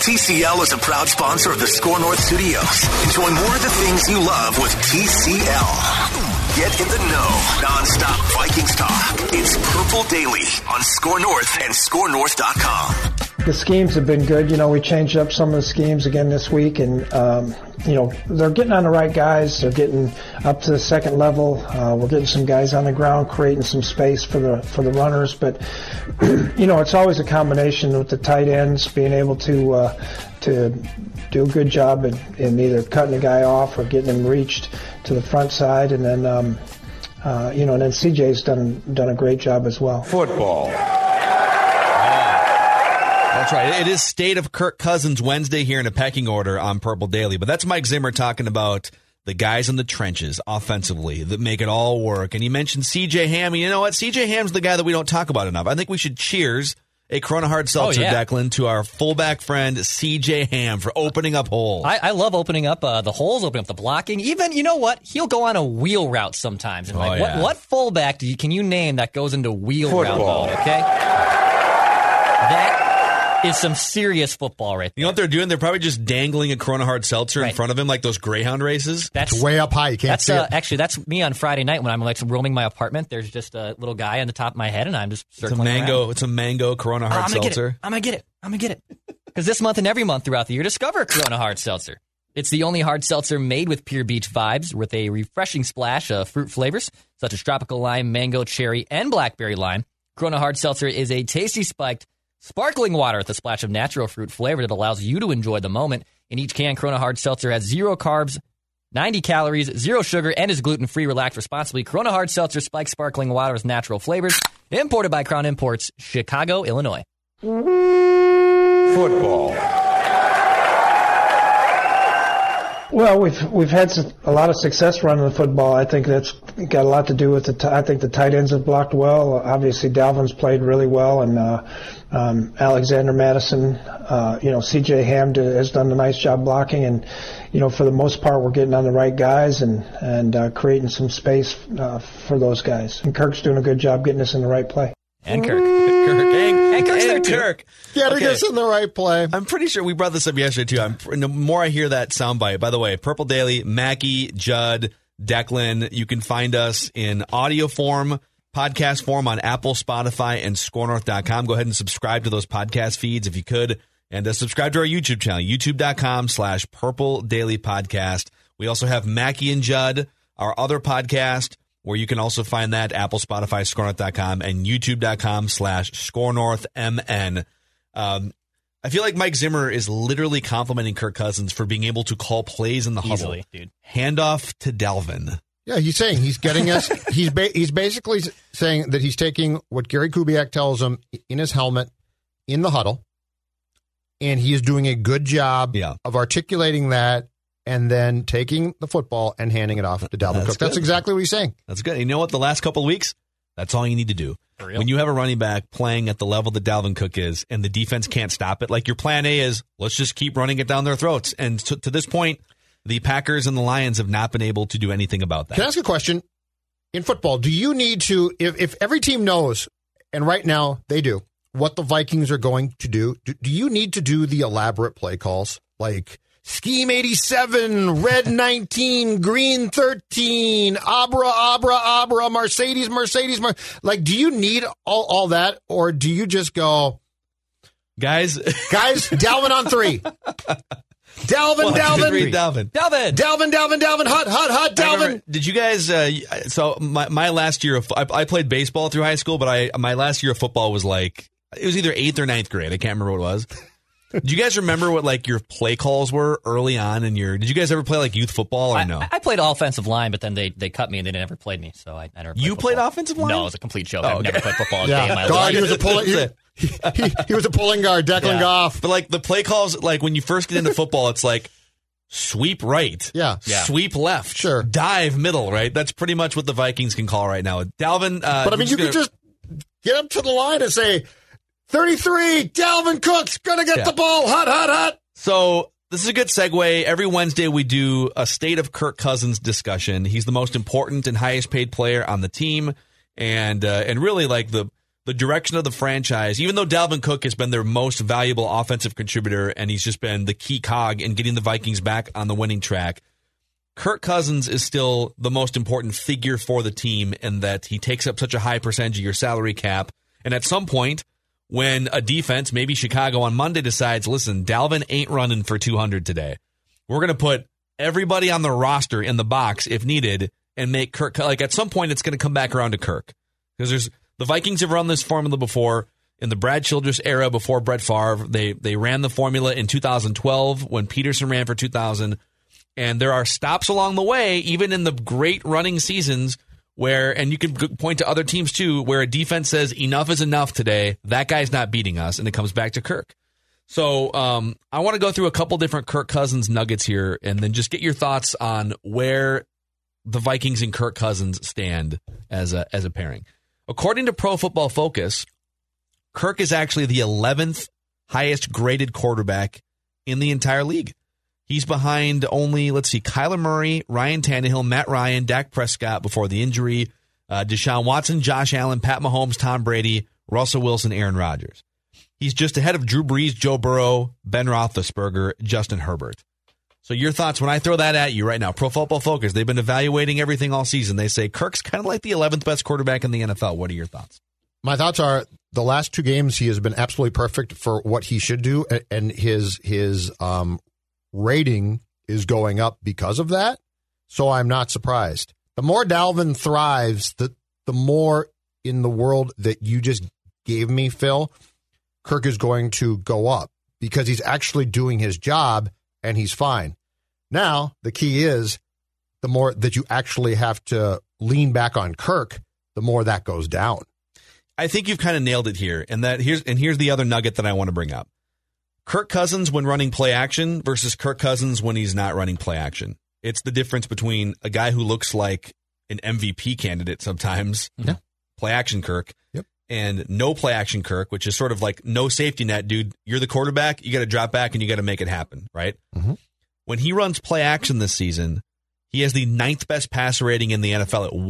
TCL is a proud sponsor of the Score North Studios. Enjoy more of the things you love with TCL. Get in the know. Non-stop Vikings talk. It's Purple Daily on Score North and ScoreNorth.com. The schemes have been good. We changed up some of the schemes again this week, and they're getting on the right guys. They're getting up to the second level. We're getting some guys on the ground, creating some space for the runners. But it's always a combination with the tight ends being able to do a good job in either cutting the guy off or getting him reached to the front side, and then and then CJ's done a great job as well. Football. That's right. It is State of Kirk Cousins Wednesday here in a pecking order on Purple Daily. But that's Mike Zimmer talking about the guys in the trenches offensively that make it all work. And he mentioned C.J. Ham. You know what? C.J. Ham's the guy that we don't talk about enough. I think we should cheers a Corona Hard Seltzer, Declan, to our fullback friend C.J. Ham for opening up holes. I love opening up the holes, opening up the blocking. Even, you know what? He'll go on a wheel route sometimes. And what fullback can you name that goes into wheel route mode, okay? That is some serious football right there. You know what they're doing? They're probably just dangling a Corona Hard Seltzer in front of him like those Greyhound races. It's way up high. You can't see it. Actually, that's me on Friday night when I'm roaming my apartment. There's just a little guy on the top of my head, and I'm just circling around. It's a mango Corona Hard Seltzer. I'm going to get it. Because this month and every month throughout the year, discover Corona Hard Seltzer. It's the only hard seltzer made with pure beach vibes with a refreshing splash of fruit flavors such as tropical lime, mango, cherry, and blackberry lime. Corona Hard Seltzer is a tasty spiked sparkling water with a splash of natural fruit flavor that allows you to enjoy the moment. In each can, Corona Hard Seltzer has 0 carbs, 90 calories, 0 sugar, and is gluten-free. Relax responsibly. Corona Hard Seltzer spiked sparkling water with natural flavors. Imported by Crown Imports, Chicago, Illinois. Football. Well, we've had a lot of success running the football. I think that's got a lot to do with I think the tight ends have blocked well. Obviously, Dalvin's played really well, and Alexander Madison, C.J. Ham has done a nice job blocking, and for the most part, we're getting on the right guys and creating some space for those guys. And Kirk's doing a good job getting us in the right play. And Kirk's there too. Kirk. Getting us in the right play. I'm pretty sure we brought this up yesterday, too. The more I hear that soundbite, by the way, Purple Daily, Mackie, Judd, Declan, you can find us in audio form, podcast form on Apple, Spotify, and ScoreNorth.com. Go ahead and subscribe to those podcast feeds if you could. And subscribe to our YouTube channel, youtube.com/Purple Daily Podcast. We also have Mackie and Judd, our other podcast, where you can also find that, Apple, Spotify, ScoreNorth.com, and YouTube.com/ScoreNorthMN. I feel like Mike Zimmer is literally complimenting Kirk Cousins for being able to call plays in the huddle. Dude. Handoff to Dalvin. Yeah, he's saying he's getting us. He's basically saying that he's taking what Gary Kubiak tells him in his helmet in the huddle, and he is doing a good job of articulating that and then taking the football and handing it off to Dalvin Cook. That's exactly what he's saying. That's good. You know what? The last couple of weeks, that's all you need to do. When you have a running back playing at the level that Dalvin Cook is and the defense can't stop it, like your plan A is, let's just keep running it down their throats. And to this point, the Packers and the Lions have not been able to do anything about that. Can I ask a question? In football, do you need to, if every team knows, and right now they do, what the Vikings are going to do you need to do the elaborate play calls? Like Scheme 87, Red 19, Green 13, Abra, Mercedes. Like, do you need all that, or do you just go, Guys, Dalvin on 3. Dalvin. Hot, Dalvin. Did you guys, so my last year of, I played baseball through high school, but my last year of football was like, it was either 8th or 9th grade. I can't remember what it was. Do you guys remember what like your play calls were early on in your? Did you guys ever play like youth football or no? I played offensive line, but then they cut me and they never played me, so I never. You played offensive line? No, it was a complete joke. I've never played football a day in my life. He was a pulling. He was a pulling guard, Declan Goff. But like the play calls, like when you first get into football, it's like sweep right, sweep left, sure, dive middle, right? That's pretty much what the Vikings can call right now. Dalvin, but I mean, you could just get up to the line and say, 33, Dalvin Cook's going to get the ball. Hot. So this is a good segue. Every Wednesday we do a State of Kirk Cousins discussion. He's the most important and highest paid player on the team. And really like the the direction of the franchise, even though Dalvin Cook has been their most valuable offensive contributor and he's just been the key cog in getting the Vikings back on the winning track, Kirk Cousins is still the most important figure for the team in that he takes up such a high percentage of your salary cap. And at some point, when a defense, maybe Chicago on Monday, decides, listen, Dalvin ain't running for 200 today, we're going to put everybody on the roster in the box if needed and make Kirk, like at some point it's going to come back around to Kirk. Because the Vikings have run this formula before. In the Brad Childress era before Brett Favre, they ran the formula in 2012 when Peterson ran for 2000. And there are stops along the way, even in the great running seasons where, and you can point to other teams too, where a defense says enough is enough today. That guy's not beating us, and it comes back to Kirk. So I want to go through a couple different Kirk Cousins nuggets here and then just get your thoughts on where the Vikings and Kirk Cousins stand as a pairing. According to Pro Football Focus, Kirk is actually the 11th highest graded quarterback in the entire league. He's behind only, Kyler Murray, Ryan Tannehill, Matt Ryan, Dak Prescott before the injury, Deshaun Watson, Josh Allen, Pat Mahomes, Tom Brady, Russell Wilson, Aaron Rodgers. He's just ahead of Drew Brees, Joe Burrow, Ben Roethlisberger, Justin Herbert. So your thoughts when I throw that at you right now. Pro Football Focus, they've been evaluating everything all season. They say Kirk's kind of like the 11th best quarterback in the NFL. What are your thoughts? My thoughts are the last two games he has been absolutely perfect for what he should do, and his rating is going up because of that, so I'm not surprised. The more Dalvin thrives, the more in the world that you just gave me, Phil, Kirk is going to go up because he's actually doing his job and he's fine. Now, the key is the more that you actually have to lean back on Kirk, the more that goes down. I think you've kind of nailed it here, and here's the other nugget that I want to bring up. Kirk Cousins when running play action versus Kirk Cousins when he's not running play action. It's the difference between a guy who looks like an MVP candidate sometimes, play action Kirk, and no play action Kirk, which is sort of like no safety net, dude. You're the quarterback, you got to drop back and you got to make it happen, right? Mm-hmm. When he runs play action this season, he has the 9th best passer rating in the NFL at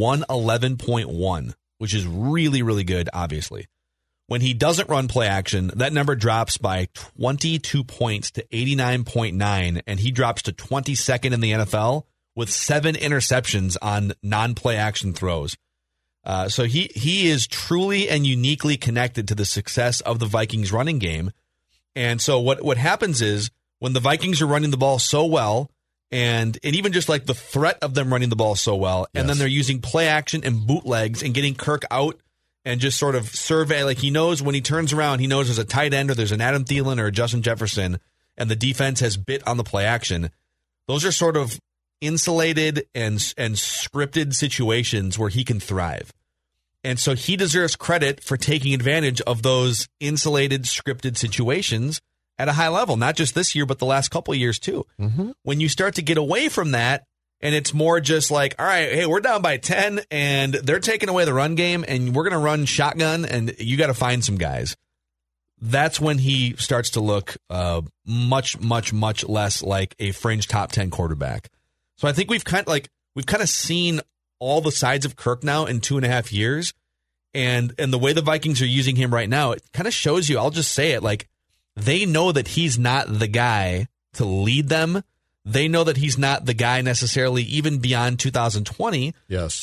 111.1, which is really, really good, obviously. When he doesn't run play action, that number drops by 22 points to 89.9, and he drops to 22nd in the NFL with 7 interceptions on non-play action throws. So he is truly and uniquely connected to the success of the Vikings running game. And so what happens is when the Vikings are running the ball so well, and even just like the threat of them running the ball so well, and then they're using play action and bootlegs and getting Kirk out and just sort of survey, like he knows when he turns around, he knows there's a tight end or there's an Adam Thielen or a Justin Jefferson, and the defense has bit on the play action. Those are sort of insulated and scripted situations where he can thrive. And so he deserves credit for taking advantage of those insulated, scripted situations at a high level, not just this year, but the last couple of years too. Mm-hmm. When you start to get away from that, and it's more just like, all right, hey, we're down by 10, and they're taking away the run game, and we're going to run shotgun, and you got to find some guys. That's when he starts to look much, much, much less like a fringe top 10 quarterback. So I think we've kind of seen all the sides of Kirk now in 2.5 years, and the way the Vikings are using him right now, it kind of shows you. I'll just say it, like they know that he's not the guy to lead them. They know that he's not the guy necessarily even beyond 2020. Yes.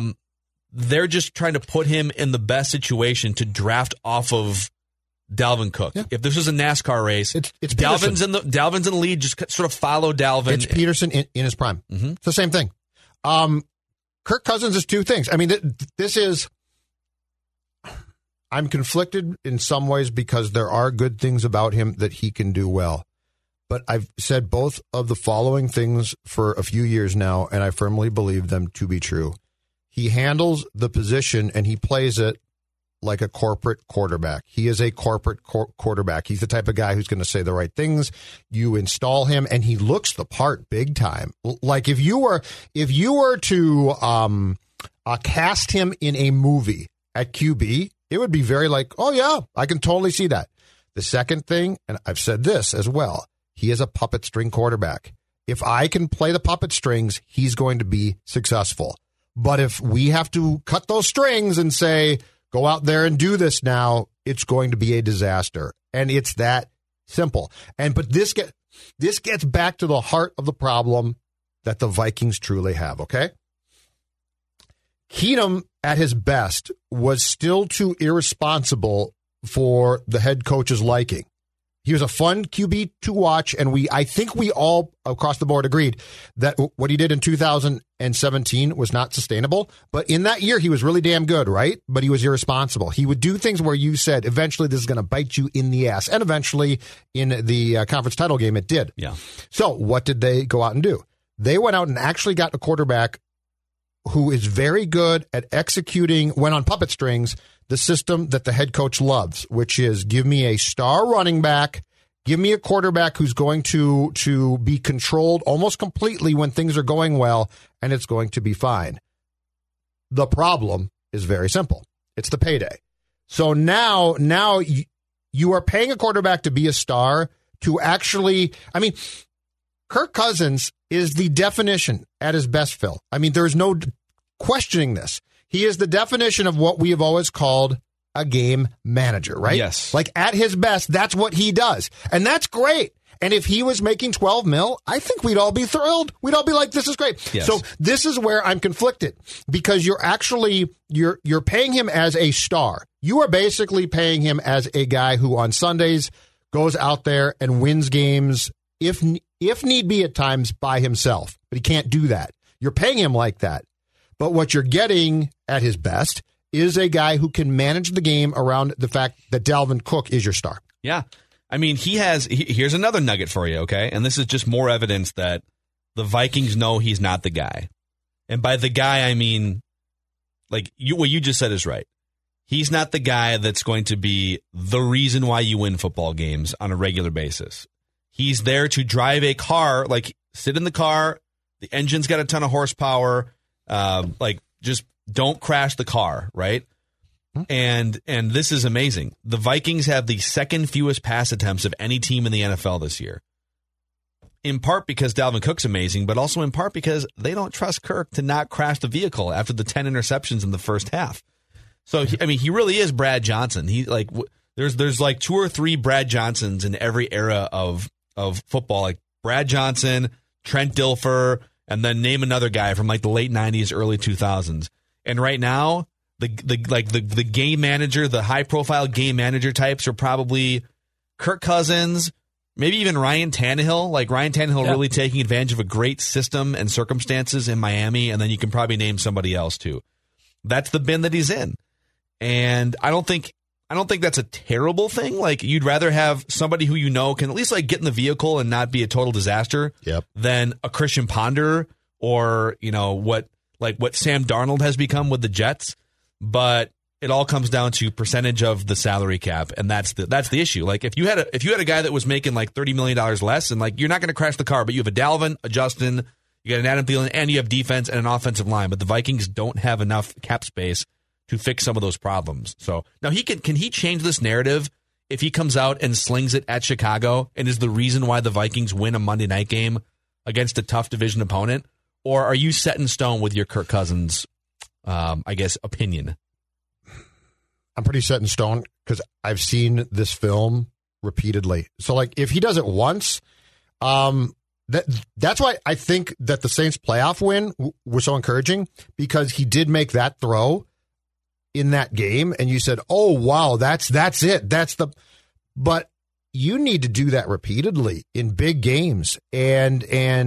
They're just trying to put him in the best situation to draft off of Dalvin Cook. Yeah. If this was a NASCAR race, it's Dalvin's in the lead. Just sort of follow Dalvin. It's Peterson in his prime. Mm-hmm. It's the same thing. Kirk Cousins is two things. I mean, this is. I'm conflicted in some ways because there are good things about him that he can do well. But I've said both of the following things for a few years now, and I firmly believe them to be true. He handles the position, and he plays it like a corporate quarterback. He is a corporate quarterback. He's the type of guy who's going to say the right things. You install him, and he looks the part big time. Like if you were to cast him in a movie at QB, it would be very like, oh, yeah, I can totally see that. The second thing, and I've said this as well, he is a puppet string quarterback. If I can play the puppet strings, he's going to be successful. But if we have to cut those strings and say, Go out there and do this now. It's going to be a disaster. And it's that simple. But this gets back to the heart of the problem that the Vikings truly have, okay? Keenum, at his best, was still too irresponsible for the head coach's liking. He was a fun QB to watch, and I think we all across the board agreed that what he did in 2017 was not sustainable. But in that year, he was really damn good, right? But he was irresponsible. He would do things where you said, eventually this is going to bite you in the ass. And eventually, in the conference title game, it did. Yeah. So what did they go out and do? They went out and actually got a quarterback who is very good at executing, when on puppet strings, the system that the head coach loves, which is give me a star running back, give me a quarterback who's going to be controlled almost completely when things are going well, and it's going to be fine. The problem is very simple. It's the payday. So now you are paying a quarterback to be a star to actually, Kirk Cousins is the definition at his best, Phil. There's no questioning this. He is the definition of what we have always called a game manager, right? Yes. Like at his best, that's what he does. And that's great. And if he was making $12 million, I think we'd all be thrilled. We'd all be like, this is great. Yes. So this is where I'm conflicted, because you're paying him as a star. You are basically paying him as a guy who on Sundays goes out there and wins games, if need be at times, by himself. But he can't do that. You're paying him like that. But what you're getting at his best is a guy who can manage the game around the fact that Dalvin Cook is your star. Yeah. Here's another nugget for you, okay? And this is just more evidence that the Vikings know he's not the guy. And by the guy, I mean, what you just said is right. He's not the guy that's going to be the reason why you win football games on a regular basis. He's there to drive a car, sit in the car, the engine's got a ton of horsepower, just don't crash the car, right? And this is amazing. The Vikings have the second fewest pass attempts of any team in the NFL this year. In part because Dalvin Cook's amazing, but also in part because they don't trust Kirk to not crash the vehicle after the 10 interceptions in the first half. So, he really is Brad Johnson. There's like 2 or 3 Brad Johnsons in every era of football, like Brad Johnson, Trent Dilfer, and then name another guy from the late 90s, early 2000s. And right now, the game manager, the high profile game manager types are probably Kirk Cousins, maybe even Ryan Tannehill. Ryan Tannehill really taking advantage of a great system and circumstances in Miami, and then you can probably name somebody else too. That's the bin that he's in. And I don't think that's a terrible thing. You'd rather have somebody who can at least get in the vehicle and not be a total disaster than a Christian Ponder or, what Sam Darnold has become with the Jets. But it all comes down to percentage of the salary cap, and that's the issue. If you had a guy that was making $30 million less, and you're not going to crash the car, but you have a Dalvin, a Justin, you got an Adam Thielen, and you have defense and an offensive line, but the Vikings don't have enough cap space to fix some of those problems. So now can he change this narrative if he comes out and slings it at Chicago and is the reason why the Vikings win a Monday night game against a tough division opponent? Or are you set in stone with your Kirk Cousins, opinion? I'm pretty set in stone because I've seen this film repeatedly. So if he does it once, that's why I think that the Saints playoff win was so encouraging, because he did make that throw in that game, and you said, "Oh wow, that's it. But you need to do that repeatedly in big games, and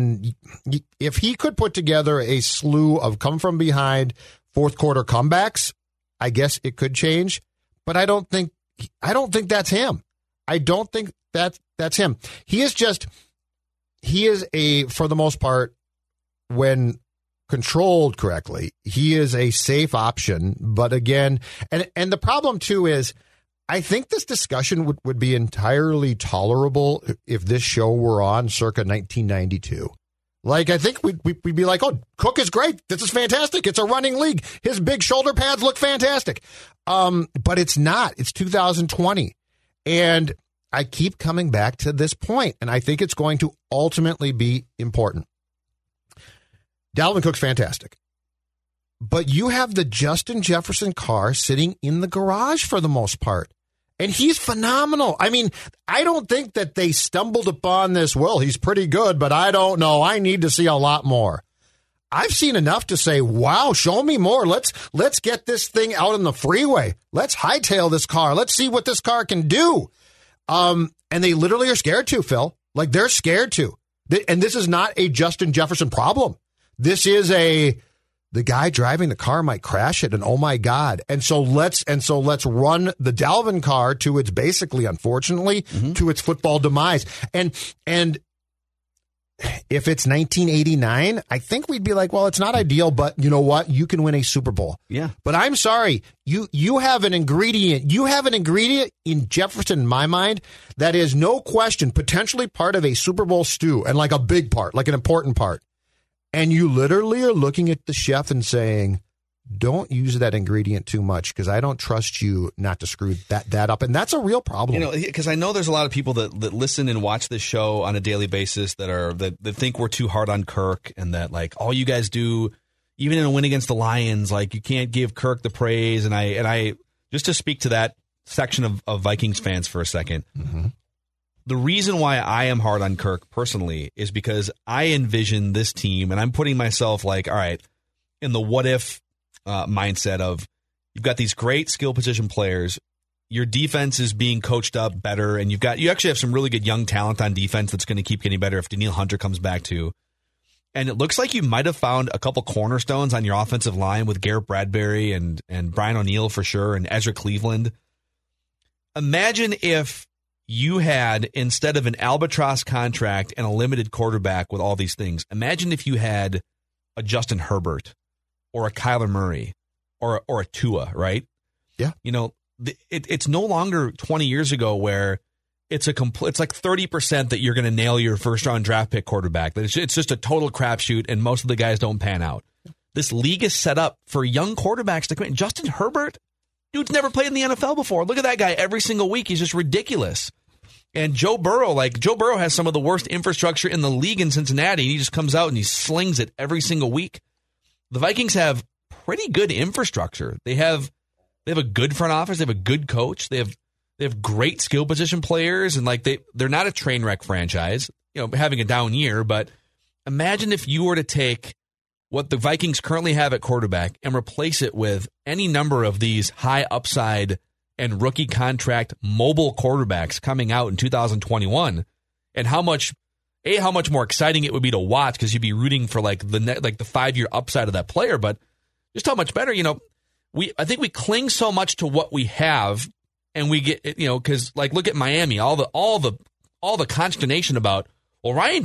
if he could put together a slew of come from behind fourth quarter comebacks, I guess it could change. But I don't think that's him. I don't think that's him. He is for the most part, when controlled correctly, he is a safe option. But again, and the problem too is, I think this discussion would be entirely tolerable if this show were on circa 1992. I think we'd be like, oh, Cook is great. This is fantastic. It's a running league. His big shoulder pads look fantastic. But it's not. It's 2020. And I keep coming back to this point, and I think it's going to ultimately be important. Dalvin Cook's fantastic. but you have the Justin Jefferson car sitting in the garage for the most part. And he's phenomenal. I mean, I don't think that they stumbled upon this. Well, he's pretty good, but I don't know. I need to see a lot more. I've seen enough to say, wow, show me more. Let's get this thing out on the freeway. Let's hightail this car. Let's see what this car can do. And they literally are scared to, Phil. Like, they're scared to. And this is not a Justin Jefferson problem. This is the guy driving the car might crash it, and oh my God. And so let's run the Dalvin car to its basically, unfortunately, to its football demise. And if it's 1989, I think we'd be like, well, it's not ideal, but you know what? You can win a Super Bowl. Yeah. But I'm sorry, you have an ingredient. You have an ingredient in Jefferson, in my mind, that is no question potentially part of a Super Bowl stew, and like a big part, like an important part. And you literally are looking at the chef and saying, don't use that ingredient too much because I don't trust you not to screw that up. And that's a real problem. Because I know there's a lot of people that listen and watch this show on a daily basis that think we're too hard on Kirk, and that, like, all you guys do, even in a win against the Lions, like, you can't give Kirk the praise. And I just to speak to that section of Vikings fans for a second. Mm-hmm. The reason why I am hard on Kirk personally is because I envision this team, and I'm putting myself, like, all right, in the what if mindset of, you've got these great skill position players, your defense is being coached up better, and you actually have some really good young talent on defense that's going to keep getting better if Danielle Hunter comes back too. And it looks like you might have found a couple cornerstones on your offensive line with Garrett Bradbury and Brian O'Neill for sure, and Ezra Cleveland. Imagine if you had, instead of an albatross contract and a limited quarterback with all these things, imagine if you had a Justin Herbert or a Kyler Murray or a Tua, right? Yeah. It's no longer 20 years ago where it's like 30% that you're going to nail your first round draft pick quarterback. It's just a total crapshoot, and most of the guys don't pan out. This league is set up for young quarterbacks to come in. Justin Herbert, dude's never played in the NFL before. Look at that guy every single week. He's just ridiculous. And Joe Burrow has some of the worst infrastructure in the league in Cincinnati. He just comes out and he slings it every single week. The Vikings have pretty good infrastructure. They have a good front office. They have a good coach. They have great skill position players, and like they're not a train wreck franchise, having a down year. But imagine if you were to take what the Vikings currently have at quarterback and replace it with any number of these high upside and rookie contract mobile quarterbacks coming out in 2021, and how much more exciting it would be to watch, because you'd be rooting for the 5-year upside of that player, but just how much better. I think we cling so much to what we have, and we get because look at Miami, all the consternation about, well, Ryan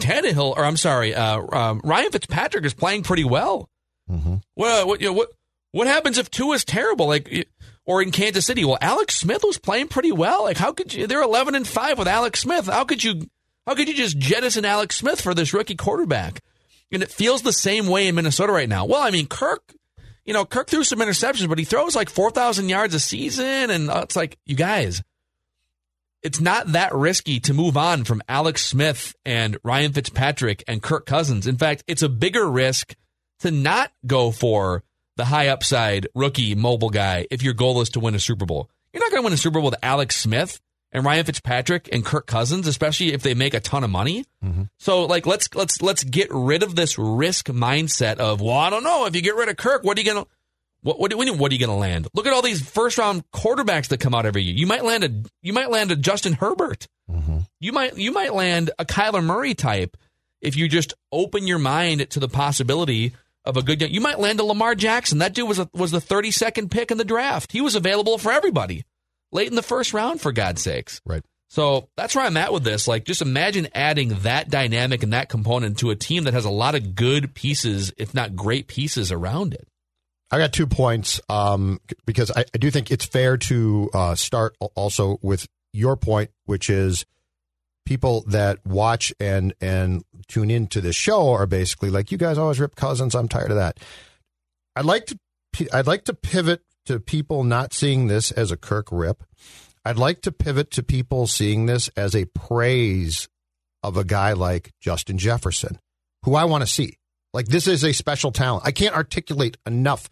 Fitzpatrick is playing pretty well. Mm-hmm. Well, what happens if Tua's terrible? Or in Kansas City, well, Alex Smith was playing pretty well. How could you? They're 11-5 with Alex Smith. How could you just jettison Alex Smith for this rookie quarterback? And it feels the same way in Minnesota right now. Well, I mean, Kirk threw some interceptions, but he throws 4,000 yards a season, and it's like, you guys, it's not that risky to move on from Alex Smith and Ryan Fitzpatrick and Kirk Cousins. In fact, it's a bigger risk to not go for the high upside rookie mobile guy if your goal is to win a Super Bowl. You're not going to win a Super Bowl with Alex Smith and Ryan Fitzpatrick and Kirk Cousins, especially if they make a ton of money. Mm-hmm. So let's get rid of this risk mindset of, well, I don't know, if you get rid of Kirk, what are you going to land? Look at all these first round quarterbacks that come out every year. You might land a Justin Herbert. Mm-hmm. You might land a Kyler Murray type if you just open your mind to the possibility of a good. You might land a Lamar Jackson. That dude was the 32nd pick in the draft. He was available for everybody late in the first round, for God's sakes. Right. So that's where I'm at with this. Just imagine adding that dynamic and that component to a team that has a lot of good pieces, if not great pieces, around it. I got 2 points because I do think it's fair to start also with your point, which is people that watch and tune into this show are basically like, you guys always rip Cousins. I'm tired of that. I'd like to pivot to people not seeing this as a Kirk rip. I'd like to pivot to people seeing this as a praise of a guy like Justin Jefferson, who I want to see. This is a special talent. I can't articulate enough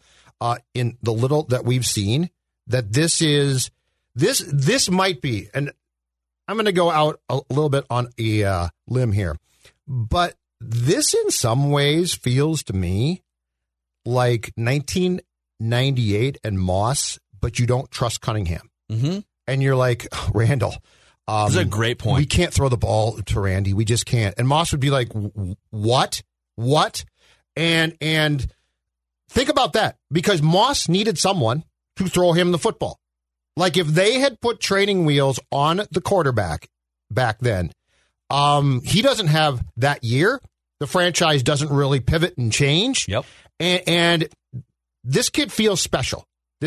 in the little that we've seen, that this might be, and I'm going to go out a little bit on a limb here, but this in some ways feels to me like 1998 and Moss, but you don't trust Cunningham. Mm-hmm. And you're like, Randall. That's a great point. We can't throw the ball to Randy. We just can't. And Moss would be like, what? And think about that, because Moss needed someone to throw him the football. Like if they had put training wheels on the quarterback back then, he doesn't have that year. The franchise doesn't really pivot and change. Yep. And this kid feels special.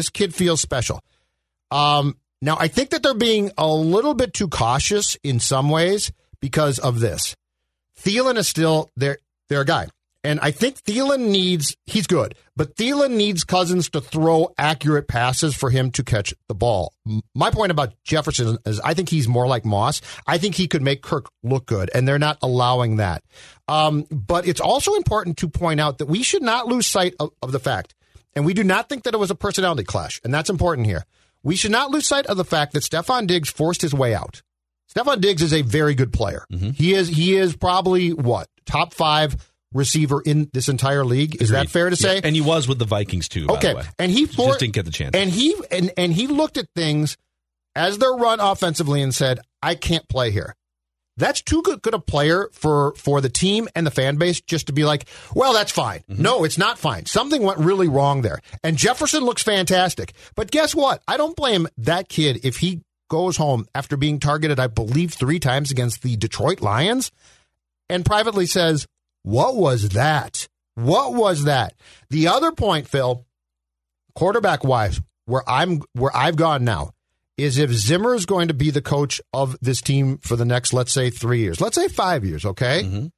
Now, I think that they're being a little bit too cautious in some ways because of this. Thielen is still their guy. And I think he's good, but Thielen needs Cousins to throw accurate passes for him to catch the ball. My point about Jefferson is I think he's more like Moss. I think he could make Kirk look good, and they're not allowing that. But it's also important to point out that we should not lose sight of the fact, and we do not think that it was a personality clash, and that's important here. We should not lose sight of the fact that Stefon Diggs forced his way out. Stefon Diggs is a very good player. Mm-hmm. He is probably, top 5 receiver in this entire league. Is that fair to say? Yeah. And he was with the Vikings too. Okay, by the way. And he just didn't get the chance. And he looked at things as they're run offensively and said, "I can't play here." That's too good a player for the team and the fan base just to be like, "Well, that's fine." Mm-hmm. No, it's not fine. Something went really wrong there. And Jefferson looks fantastic, but guess what? I don't blame that kid if he goes home after being targeted, I believe, 3 times against the Detroit Lions, and privately says, "What was that? What was that?" The other point, Phil, quarterback-wise, where I've gone now, is if Zimmer is going to be the coach of this team for the next, let's say, 3 years, let's say 5 years, okay? Mm-hmm.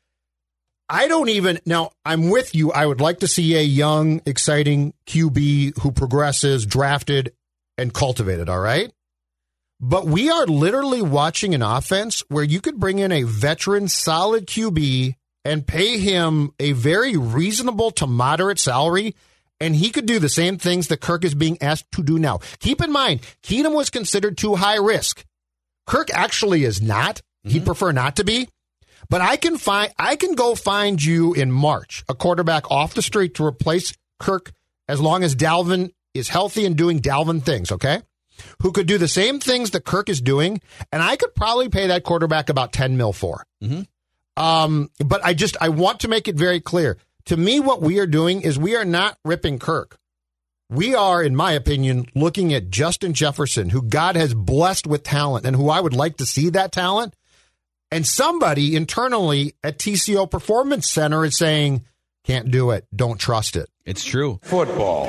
Now, I'm with you. I would like to see a young, exciting QB who progresses, drafted, and cultivated, all right? But we are literally watching an offense where you could bring in a veteran, solid QB and pay him a very reasonable to moderate salary, and he could do the same things that Kirk is being asked to do now. Keep in mind, Keenum was considered too high risk. Kirk actually is not. Mm-hmm. He'd prefer not to be. But I can go find you in March a quarterback off the street to replace Kirk as long as Dalvin is healthy and doing Dalvin things, okay? Who could do the same things that Kirk is doing, and I could probably pay that quarterback about $10 million for. Mm-hmm. But I want to make it very clear. To me, what we are doing is we are not ripping Kirk. We are, in my opinion, looking at Justin Jefferson, who God has blessed with talent and who I would like to see that talent. And somebody internally at TCO Performance Center is saying, can't do it. Don't trust it. It's true. Football.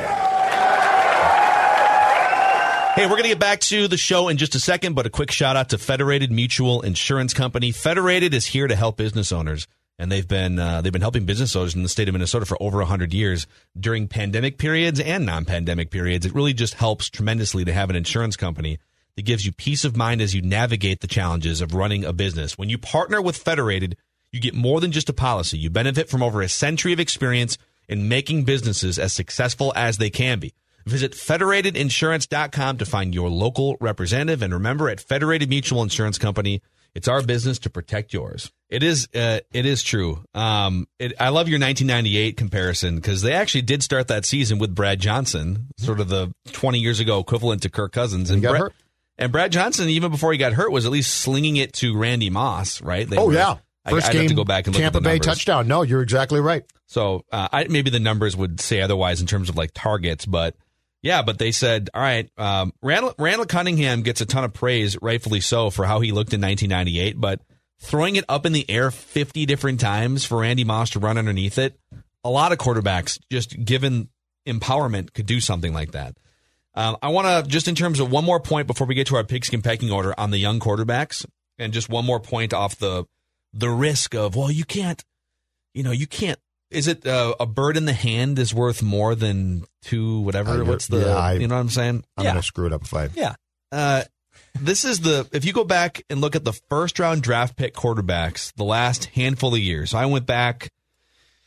Hey, we're going to get back to the show in just a second, but a quick shout out to Federated Mutual Insurance Company. Federated is here to help business owners, and they've been helping business owners in the state of Minnesota for over 100 years during pandemic periods and non-pandemic periods. It really just helps tremendously to have an insurance company that gives you peace of mind as you navigate the challenges of running a business. When you partner with Federated, you get more than just a policy. You benefit from over a century of experience in making businesses as successful as they can be. Visit federatedinsurance.com to find your local representative. And remember, at Federated Mutual Insurance Company, it's our business to protect yours. It is true. I love your 1998 comparison because they actually did start that season with Brad Johnson, sort of the 20 years ago equivalent to Kirk Cousins. And got hurt. And Brad Johnson, even before he got hurt, was at least slinging it to Randy Moss, right? Yeah. First game, have to go back and look Tampa at the Bay numbers. touchdown. No, you're exactly right. So maybe the numbers would say otherwise in terms of like targets, but yeah, but they said, all right, Randall Cunningham gets a ton of praise, rightfully so, for how he looked in 1998, but throwing it up in the air 50 different times for Randy Moss to run underneath it, a lot of quarterbacks, just given empowerment, could do something like that. I want to, just in terms of one more point before we get to our pigskin pecking order on the young quarterbacks, and just one more point off the risk of, well, you can't. Is it a bird in the hand is worth more than two, whatever? What's the, you know what I'm saying? I'm going to screw it up if I. Yeah. This is if you go back and look at the first round draft pick quarterbacks, the last handful of years. So I went back,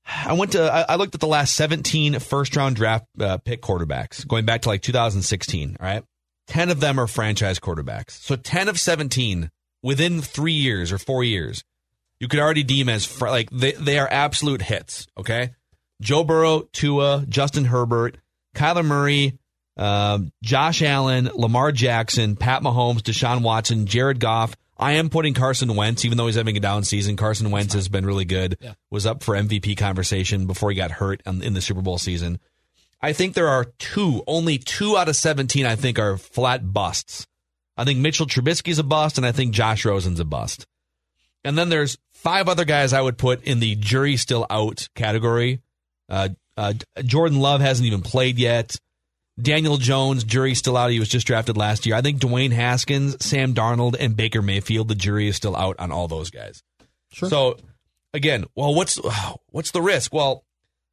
I looked at the last 17 first-round draft pick quarterbacks, going back to like 2016, all right? 10 of them are franchise quarterbacks. So 10 of 17 within 3 years or 4 years, you could already deem as, they are absolute hits, okay? Joe Burrow, Tua, Justin Herbert, Kyler Murray, Josh Allen, Lamar Jackson, Pat Mahomes, Deshaun Watson, Jared Goff. I am putting Carson Wentz, even though he's having a down season. Carson Wentz has been really good. Yeah. Was up for MVP conversation before he got hurt in the Super Bowl season. I think there are only 2 out of 17 I think are flat busts. I think Mitchell Trubisky's a bust, and I think Josh Rosen's a bust. And then there's 5 other guys I would put in the jury still out category. Jordan Love hasn't even played yet. Daniel Jones, jury still out. He was just drafted last year. I think Dwayne Haskins, Sam Darnold, and Baker Mayfield, the jury is still out on all those guys. Sure. So, again, what's the risk? Well,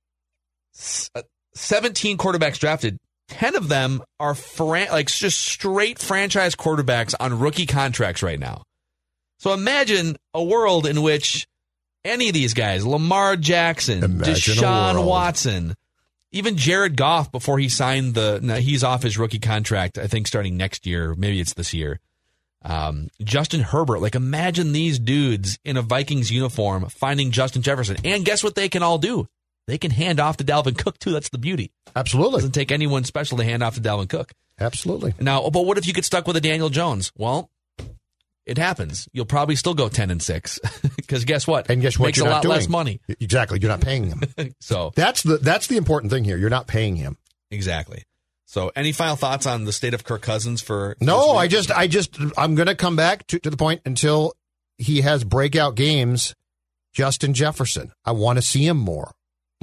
17 quarterbacks drafted, 10 of them are just straight franchise quarterbacks on rookie contracts right now. So imagine a world in which any of these guys, Lamar Jackson, Deshaun Watson, even Jared Goff before he signed he's off his rookie contract, I think starting next year, maybe it's this year. Justin Herbert, imagine these dudes in a Vikings uniform finding Justin Jefferson. And guess what they can all do? They can hand off to Dalvin Cook, too. That's the beauty. Absolutely. It doesn't take anyone special to hand off to Dalvin Cook. Absolutely. Now, but what if you get stuck with a Daniel Jones? Well, it happens. You'll probably still go 10-6 because guess what? And guess what? Makes a lot less money. Exactly. You're not paying him. So that's the important thing here. You're not paying him. Exactly. So any final thoughts on the state of Kirk Cousins for No, I'm going to come back to the point until he has breakout games. Justin Jefferson. I want to see him more.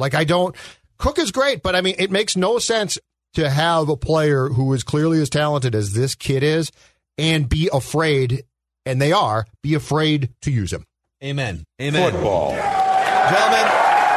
Cook is great, but I mean, it makes no sense to have a player who is clearly as talented as this kid is and be afraid. And they be afraid to use him. Amen. Football. Gentlemen,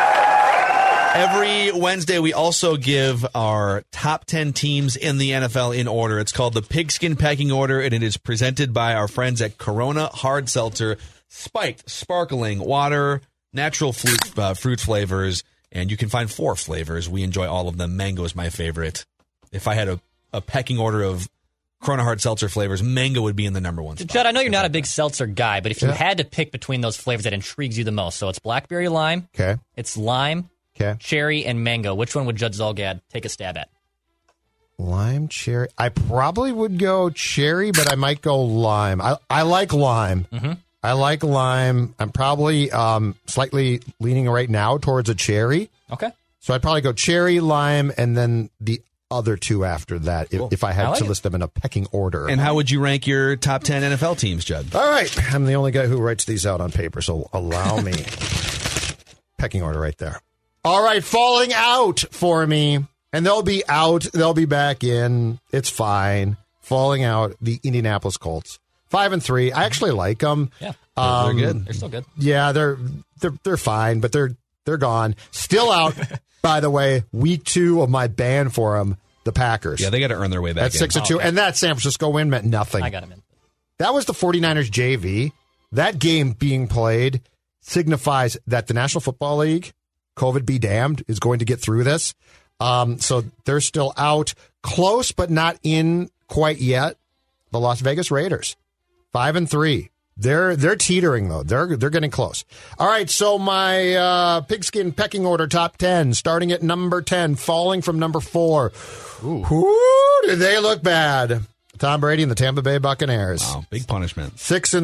every Wednesday we also give our top 10 teams in the NFL in order. It's called the Pigskin Pecking Order, and it is presented by our friends at Corona Hard Seltzer. Spiked, sparkling water, natural fruit flavors, and you can find 4 flavors. We enjoy all of them. Mango is my favorite. If I had a pecking order of Corona Hard Seltzer flavors, mango would be in the number 1 spot. Judd, I know you're not a big seltzer guy, but if you had to pick between those flavors that intrigues you the most, so it's blackberry lime, okay, it's lime, okay, cherry, and mango. Which one would Judd Zulgad take a stab at? Lime, cherry. I probably would go cherry, but I might go lime. I like lime. Mm-hmm. I like lime. I'm probably slightly leaning right now towards a cherry. Okay. So I'd probably go cherry, lime, and then the other 2 after that, if I had to list them in a pecking order. And how would you rank your top 10 NFL teams, Judd? All right. I'm the only guy who writes these out on paper, so allow me. Pecking order right there. All right, falling out for me. And they'll be out. They'll be back in. It's fine. Falling out, the Indianapolis Colts. 5-3. I actually like them. Yeah, they're good. They're still good. Yeah, they're fine, but they're gone. Still out. By the way, week 2 of my ban for them, the Packers. Yeah, they got to earn their way back. That's 6-2, and that San Francisco win meant nothing. I got them in. That was the 49ers JV. That game being played signifies that the National Football League, COVID be damned, is going to get through this. So they're still out. Close, but not in quite yet. The Las Vegas Raiders, 5-3. They're teetering, though. They're getting close. All right, so my pigskin pecking order top 10, starting at number 10, falling from number 4. Ooh, did they look bad? Tom Brady and the Tampa Bay Buccaneers. Wow, big punishment.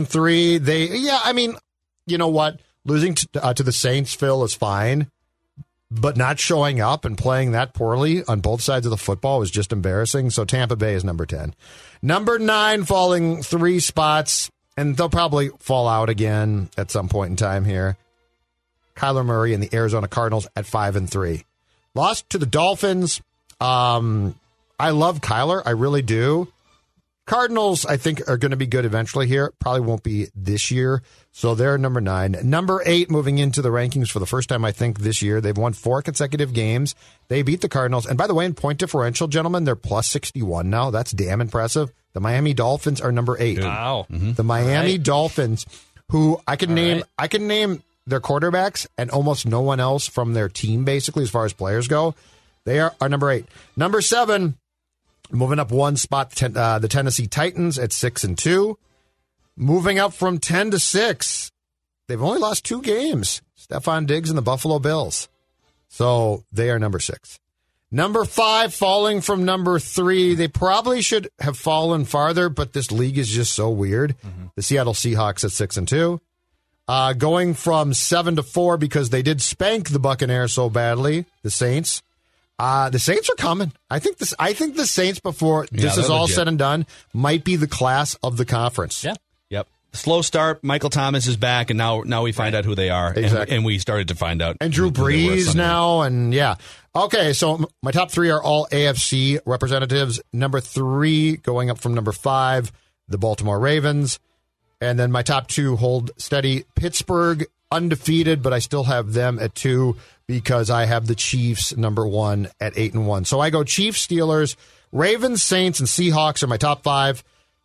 6-3. I mean, you know what? Losing to the Saints, Phil, is fine. But not showing up and playing that poorly on both sides of the football was just embarrassing. So Tampa Bay is number 10. Number 9, falling 3 spots. And they'll probably fall out again at some point in time here. Kyler Murray and the Arizona Cardinals at 5-3. Lost to the Dolphins. I love Kyler. I really do. Cardinals, I think, are going to be good eventually here. Probably won't be this year. So they're number 9. Number 8, moving into the rankings for the first time, I think, this year. They've won 4 consecutive games. They beat the Cardinals. And by the way, in point differential, gentlemen, they're plus 61 now. That's damn impressive. The Miami Dolphins are number 8. Wow. Mm-hmm. The Miami Dolphins, who I can name their quarterbacks and almost no one else from their team, basically, as far as players go. They are number 8. Number 7, moving up one spot, the Tennessee Titans at 6-2. Moving up from 10 to 6, they've only lost 2 games. Stephon Diggs and the Buffalo Bills. So they are number 6. Number 5, falling from number 3. They probably should have fallen farther, but this league is just so weird. The Seattle Seahawks at 6-2. Going from 7 to 4 because they did spank the Buccaneers so badly, the Saints. The Saints are coming. I think the Saints, before this is all legit. said and done, might be the class of the conference. Yeah. Yep. Slow start. Michael Thomas is back, and now we find out who they are. Exactly. And we started to find out. And Drew who they were Brees Sunday. now, and yeah. Okay, so my top 3 are all AFC representatives. Number 3, going up from number 5, the Baltimore Ravens. And then my top 2 hold steady. Pittsburgh, undefeated, but I still have them at 2 because I have the Chiefs, number 1, at 8-1. So I go Chiefs, Steelers, Ravens, Saints, and Seahawks are my top 5.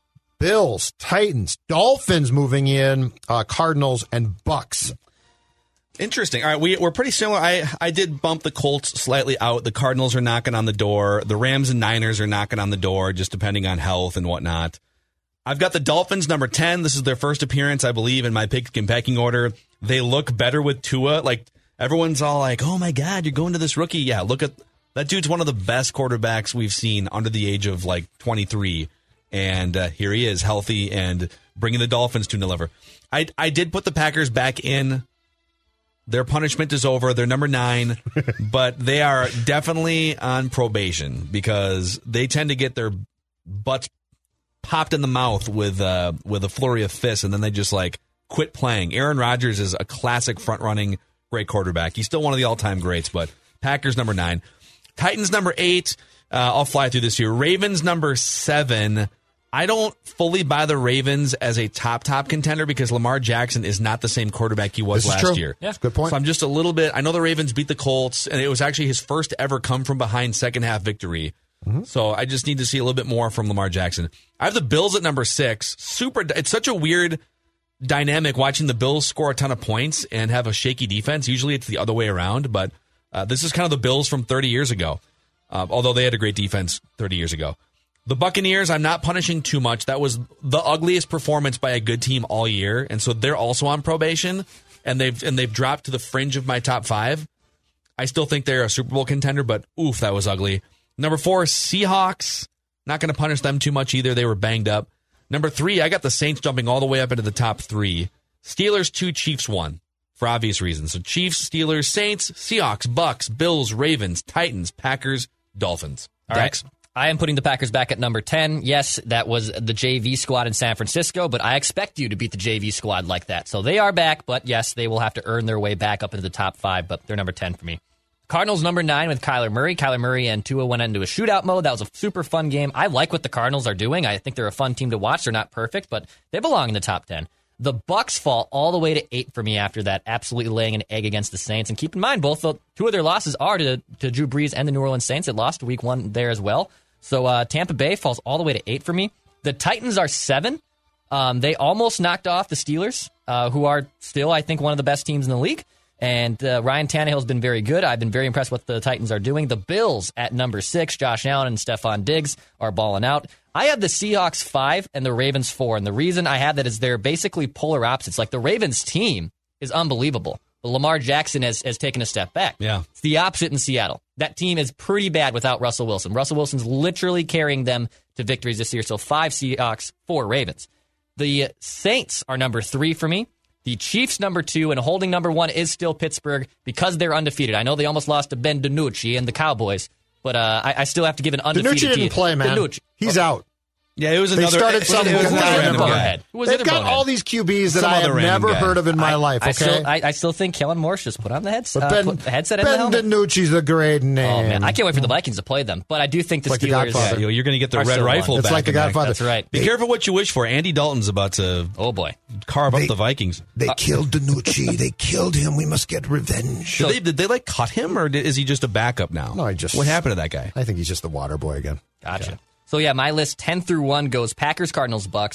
Bills, Titans, Dolphins moving in, Cardinals, and Bucks. Interesting. All right, we're pretty similar. I did bump the Colts slightly out. The Cardinals are knocking on the door. The Rams and Niners are knocking on the door, just depending on health and whatnot. I've got the Dolphins, number 10. This is their first appearance, I believe, in my pick and pecking order. They look better with Tua. Like, everyone's all like, oh, my God, you're going to this rookie. Yeah, look at that dude's one of the best quarterbacks we've seen under the age of, 23. And here he is, healthy and bringing the Dolphins to deliver. I did put the Packers back in. Their punishment is over. They're number 9, but they are definitely on probation because they tend to get their butts popped in the mouth with a flurry of fists, and then they just quit playing. Aaron Rodgers is a classic front-running great quarterback. He's still one of the all-time greats, but Packers number 9. Titans number 8. I'll fly through this here. Ravens number 7. I don't fully buy the Ravens as a top contender because Lamar Jackson is not the same quarterback he was last year. Yeah, good point. So I'm just a little bit. I know the Ravens beat the Colts, and it was actually his first ever come from behind second half victory. So I just need to see a little bit more from Lamar Jackson. I have the Bills at number 6. It's such a weird dynamic watching the Bills score a ton of points and have a shaky defense. Usually it's the other way around, but this is kind of the Bills from 30 years ago, although they had a great defense 30 years ago. The Buccaneers, I'm not punishing too much. That was the ugliest performance by a good team all year, and so they're also on probation, and they've dropped to the fringe of my top 5. I still think they're a Super Bowl contender, but oof, that was ugly. Number 4, Seahawks. Not going to punish them too much either. They were banged up. Number 3, I got the Saints jumping all the way up into the top 3. Steelers 2, Chiefs 1, for obvious reasons. So Chiefs, Steelers, Saints, Seahawks, Bucks, Bills, Ravens, Titans, Packers, Dolphins. All Dex? right. I am putting the Packers back at number 10. Yes, that was the JV squad in San Francisco, but I expect you to beat the JV squad like that. So they are back, but yes, they will have to earn their way back up into the top 5, but they're number 10 for me. Cardinals number 9 with Kyler Murray. Kyler Murray and Tua went into a shootout mode. That was a super fun game. I like what the Cardinals are doing. I think they're a fun team to watch. They're not perfect, but they belong in the top 10. The Bucks fall all the way to 8 for me after that, absolutely laying an egg against the Saints. And keep in mind, two of their losses are to Drew Brees and the New Orleans Saints. It lost week 1 there as well. So Tampa Bay falls all the way to 8 for me. The Titans are 7. They almost knocked off the Steelers, who are still, I think, one of the best teams in the league. And Ryan Tannehill has been very good. I've been very impressed with what the Titans are doing. The Bills at number 6, Josh Allen and Stephon Diggs are balling out. I have the Seahawks 5 and the Ravens 4. And the reason I have that is they're basically polar opposites. Like the Ravens team is unbelievable. But Lamar Jackson has taken a step back. Yeah. It's the opposite in Seattle. That team is pretty bad without Russell Wilson. Russell Wilson's literally carrying them to victories this year. So 5 Seahawks, 4 Ravens. The Saints are number 3 for me. The Chiefs number 2, and holding number 1 is still Pittsburgh because they're undefeated. I know they almost lost to Ben DiNucci and the Cowboys, but I still have to give an undefeated team. DiNucci didn't play, man. DiNucci. He's out. Yeah, it was They another. started some it was guy another in random the guy. bonehead. Who was They've the got bonehead? all these QBs that Some I other have random never guy. heard of in my life, okay? I still think Kellen Moore just put on the But the headset in the Ben helmet. DiNucci's a great name. Oh, man. I can't wait for the Vikings to play them, but I do think the Like the Steelers Godfather. Yeah, you're going to get the are red still rifle one. It's back. like the in there. Godfather. That's right. Be careful what you wish for. Andy Dalton's about to Oh, boy. carve up the Vikings. They killed DiNucci. They killed him. We must get revenge. Did they cut him, or is he just a backup now? No, What happened to that guy? I think he's just the water boy again. Gotcha. So, yeah, my list 10 through 1 goes Packers, Cardinals, Bucks,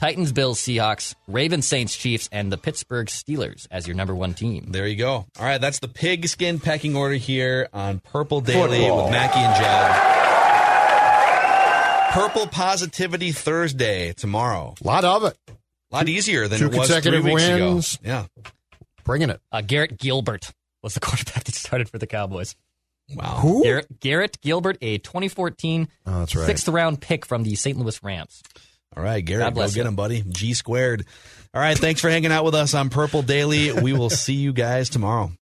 Titans, Bills, Seahawks, Ravens, Saints, Chiefs, and the Pittsburgh Steelers as your number one team. There you go. All right, that's the pigskin pecking order here on Purple Daily with Mackie and Judd. Purple Positivity Thursday tomorrow. A lot of it. A lot easier than 2 it was 3 consecutive weeks wins. ago. Yeah. Bringing it. Garrett Gilbert was the quarterback that started for the Cowboys. Wow. Who? Garrett Gilbert, a 2014 that's right. 6th-round pick from the St. Louis Rams. All right, Garrett, God go bless get you. him, buddy. G squared. All right, thanks for hanging out with us on Purple Daily. We will see you guys tomorrow.